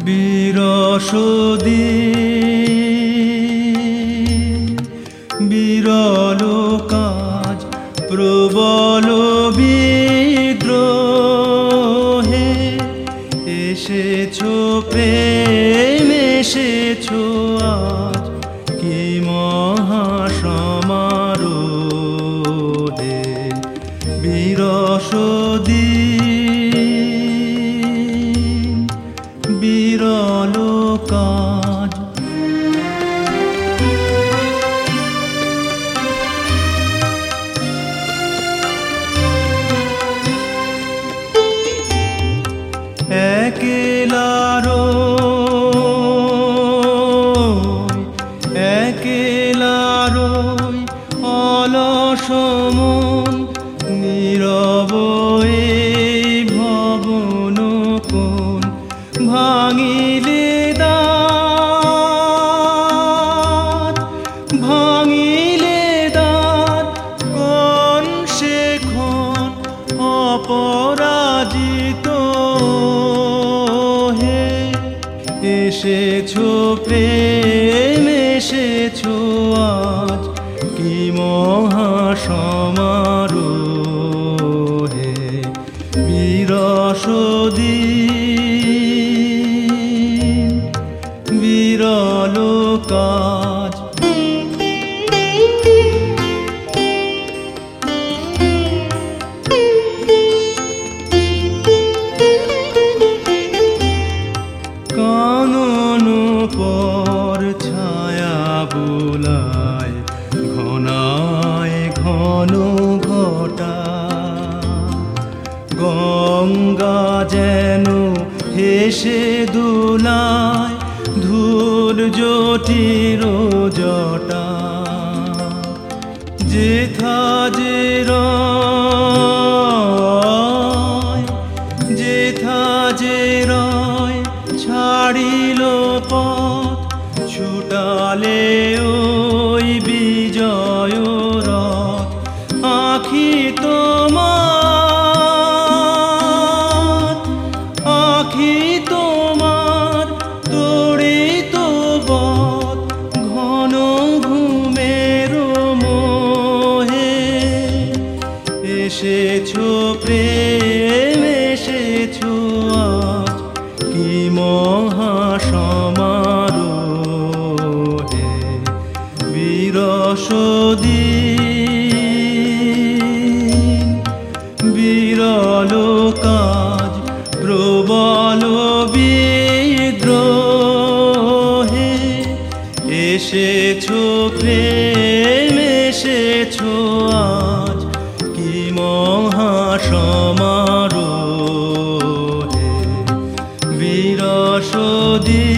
বিরসদি বিরল কাজ প্রবল বিদ্রোহে এসেছো প্রেম এসেছো আজ কি মহাসমারোহে বিরসদি বিরল কাজ একলারই অলস মন নীরব এই ভবন কোন ভাঙিলে দাঁত কোন সেখন অপরাজিত হে এসেছো প্রেম এসেছো আজ কি মহাসমারোহে বিরসদি বিরল কাজ কানন পর ছায়া বোলায় ঘনায় ঘন ঘটা গঙ্গা যেন হেসে দোলায় ধূল জটির জটা যেথা যে রয় ছাড়িল পথ ছুটালে ওই বিজয় রথ আখি তোমার তড়িত বধ ঘন ঘুমের মোহে এসেছো প্রেম এসেছো আজ কি মহাসমারোহে বিরসদি বিরল কাজ প্রবল বিদ্রোহে এসেছো প্রেম এসেছো আজ কি মহাসমারোহে বিরসদি